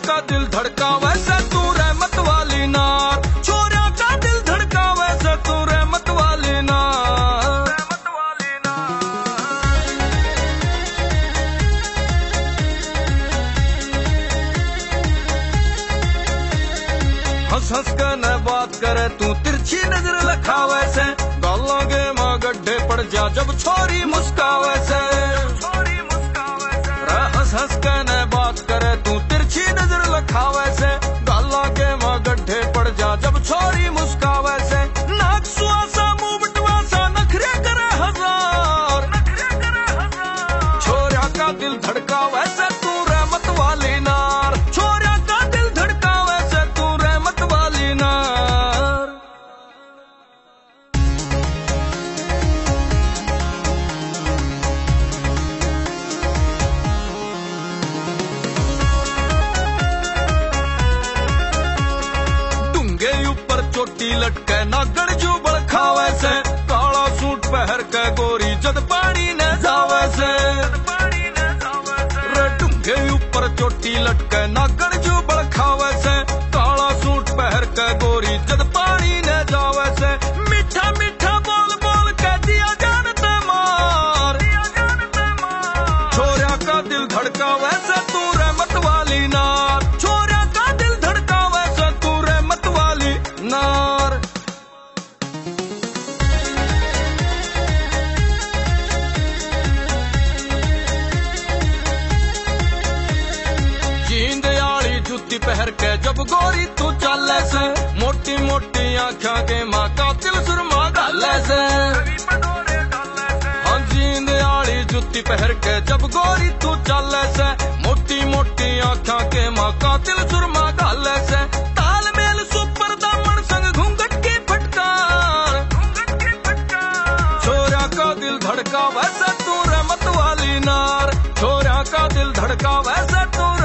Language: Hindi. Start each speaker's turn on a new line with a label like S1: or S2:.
S1: का दिल धड़का वैसे तू रहमत वाली नार, छोरा का दिल धड़का वैसे तू रहमत वाली नार, रहमत वाली नार। हंस हंस कर न बात करे तू तिरछी नजर लखा वैसे, गालों के माँ गड्ढे पड़ जा जब छोरी मुस्कावे से, हंस हंस कर न बात करे तू तिरछी नजर लखावे से, गाला के माँ गड्ढे पड़ जा जब छोरी मुस्कावे से, नाक सुहासा मुंह बटवासा नखरे करे हजार, छोरा का दिल धड़का वैसे तू रहमत वाली नार, छोरा का दिल धड़का वैसे तू रहमत वाली नार। चोटी लटके नागड़ जो बड़खावे से, काला सूट पहर के गोरी जद पानी न जावे से, डूंगे ऊपर चोटी लटके नागड़ जो बड़खावे से, काला सूट पहर के गोरी जद पानी न जावे से, मीठा मीठा बोल बोल के दिया जानते मार, छोरा का दिल धड़का वैसे तू रहमत वाली नार, छोरा का दिल धड़का वैसे तू रहमत वाली नार। जींद आली जूती पहर के जब गोरी तू चाले से, मोटी मोटी आँखा के माँ का दिल सुरमा गाले से, हाँ जींद आली जूती पहर के जब गोरी तू चाले से, मोटी मोटी आँखा के माँ का दिल सुरमा गाले से, तालमेल सुपर दामन संग घूंघट की फटकार, छोरा का दिल धड़का वैसे तू रहमत वाली नार, छोरा का दिल धड़का वैसे तू